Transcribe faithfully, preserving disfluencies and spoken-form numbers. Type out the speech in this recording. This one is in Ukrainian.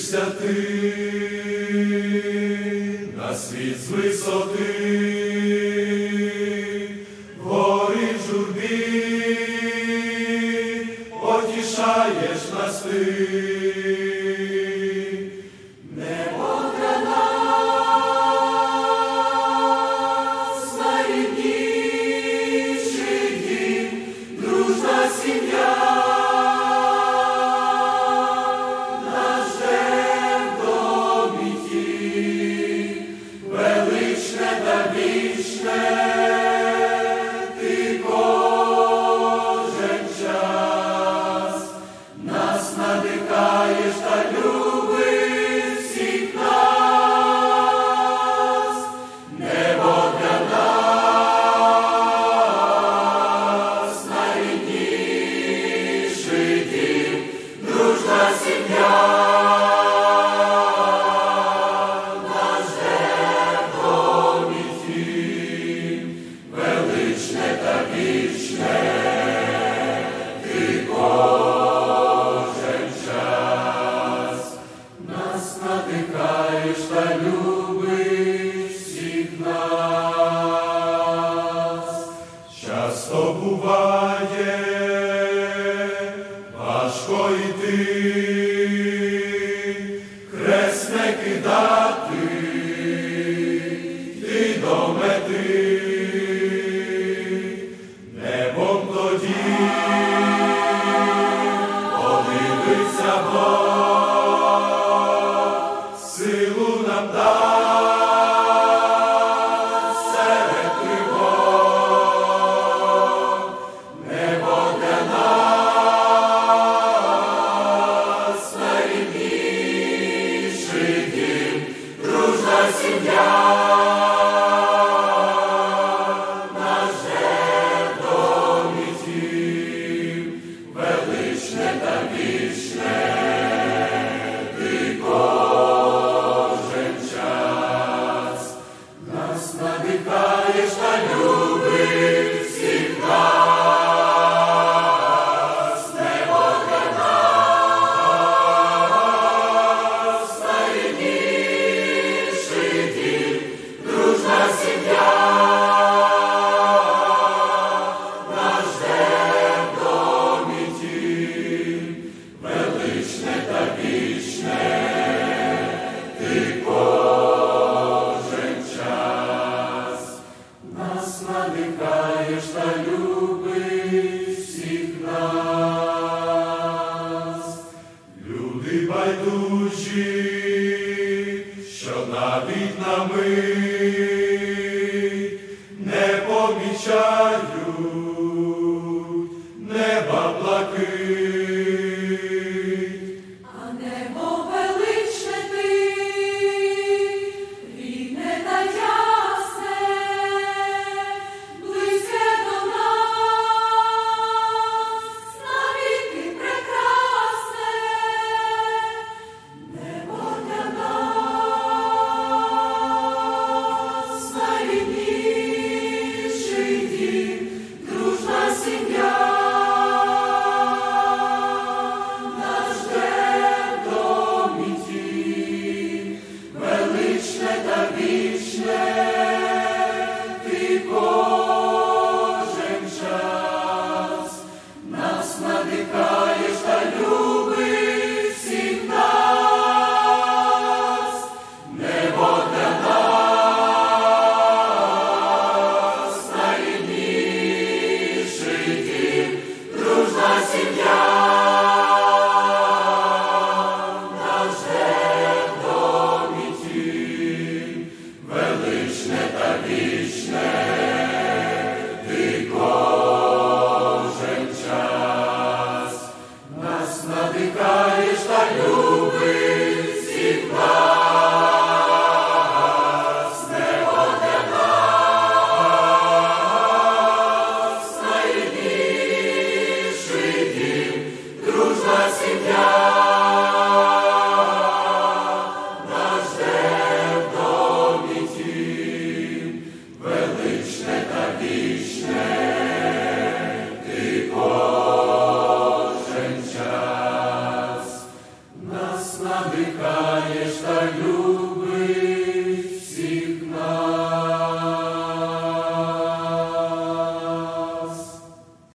Дивишся ти на світ з висоти, гори журби, потішаєш нас ти. Небо для нас найрідніший дім, дружна сім'я. Ти кожен час нас надихаєш та любиш всіх нас. Небо для нас найрідніший дім, дружна сім'я. Величне та вічне, ти кожен час нас надихаєш та любиш всіх нас. Часто буває важко йти, хрест не кидати, йти до мети. Небом тоді подивися Бог, силу нам дасть серед тривог. Небо для нас найрідніший дім, дружна сім'я. Величне та вічне, ти кожен час нас надихаєш та любиш всіх нас. Небо для нас найрідніший дім, дружна сім'я. Величне та вічне, ти кожен час нас надихаєш та любиш всіх нас. Люди байдужі, що навіть на мить не помічають неба блакить. А небо величне ти, рідне та ясне, близьке до нас, навіки прекрасне. Небо для нас найрідніший дім, дружна сім'я. Величне та вічне, ти кожен час нас надихаєш та любиш всіх нас. Небо для нас найрідніший дім, дружна сім'я. Величне та вічне, ти кожен час нас надихаєш та любиш всіх нас. Небо для нас найрідніший дім, дружна сім'я.